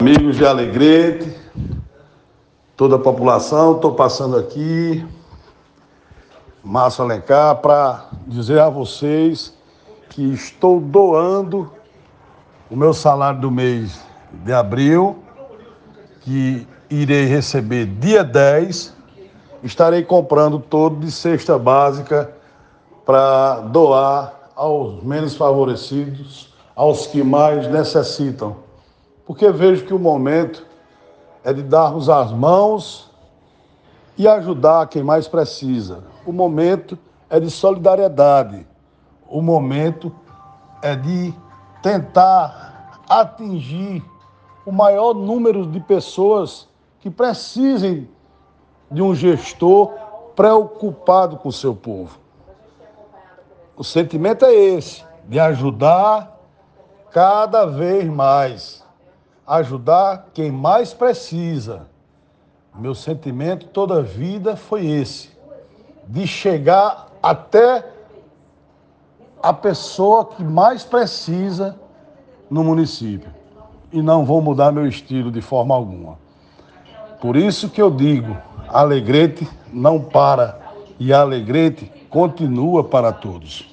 Amigos de Alegrete, toda a população, estou passando aqui, Márcio Alencar, para dizer a vocês que estou doando o meu salário do mês de abril, que irei receber dia 10, estarei comprando todo de cesta básica para doar aos menos favorecidos, aos que mais necessitam. Porque vejo que o momento é de darmos as mãos e ajudar quem mais precisa. O momento é de solidariedade. O momento é de tentar atingir o maior número de pessoas que precisem de um gestor preocupado com o seu povo. O sentimento é esse, de ajudar cada vez mais. Ajudar quem mais precisa. Meu sentimento toda a vida foi esse, de chegar até a pessoa que mais precisa no município. E não vou mudar meu estilo de forma alguma. Por isso que eu digo, Alegrete não para e Alegrete continua para todos.